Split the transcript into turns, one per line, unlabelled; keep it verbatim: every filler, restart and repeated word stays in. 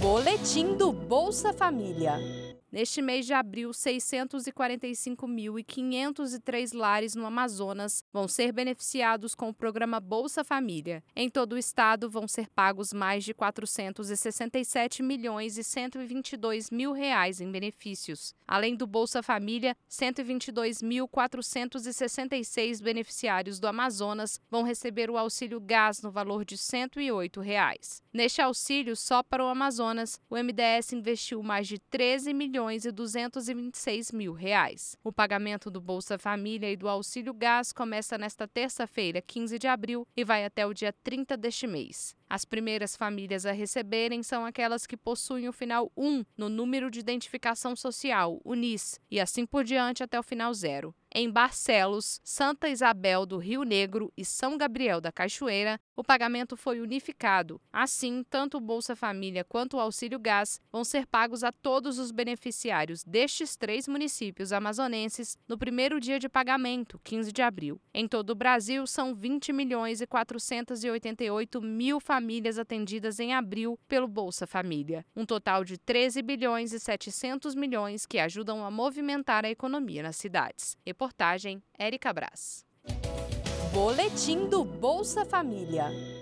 Boletim do Bolsa Família. Neste mês de abril, seiscentos e quarenta e cinco mil e quinhentos e três lares no Amazonas vão ser beneficiados com o programa Bolsa Família. Em todo o estado, vão ser pagos mais de quatrocentos e sessenta e sete milhões e cento e vinte e dois mil reais em benefícios. Além do Bolsa Família, cento e vinte e dois mil quatrocentos e sessenta e seis beneficiários do Amazonas vão receber o auxílio gás no valor de cento e oito reais. Neste auxílio, só para o Amazonas, o M D S investiu mais de treze milhões e duzentos e vinte e seis mil reais. O pagamento do Bolsa Família e do Auxílio Gás começa nesta terça-feira, quinze de abril, e vai até o dia trinta deste mês. As primeiras famílias a receberem são aquelas que possuem o final um no número de identificação social, o N I S, e assim por diante até o final zero. Em Barcelos, Santa Isabel do Rio Negro e São Gabriel da Cachoeira, o pagamento foi unificado. Assim, tanto o Bolsa Família quanto o Auxílio Gás vão ser pagos a todos os beneficiários destes três municípios amazonenses no primeiro dia de pagamento, quinze de abril. Em todo o Brasil, são vinte milhões e quatrocentos e oitenta e oito mil famílias atendidas em abril pelo Bolsa Família. Um total de treze bilhões e setecentos milhões que ajudam a movimentar a economia nas cidades. Reportagem Érica Brás. Boletim do Bolsa Família.